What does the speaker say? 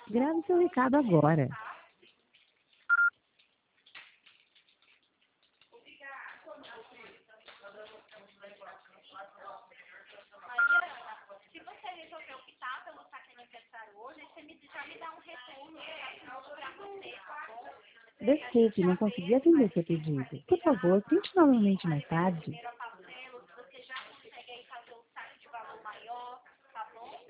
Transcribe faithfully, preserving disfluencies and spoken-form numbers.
Grave seu recado agora. Mariana, se você resolver optar pelo saque aniversário hoje, você me, já me dá um retorno para você, tá bom? Desculpe, não consegui atender seu pedido. Por favor, tente novamente mais tarde.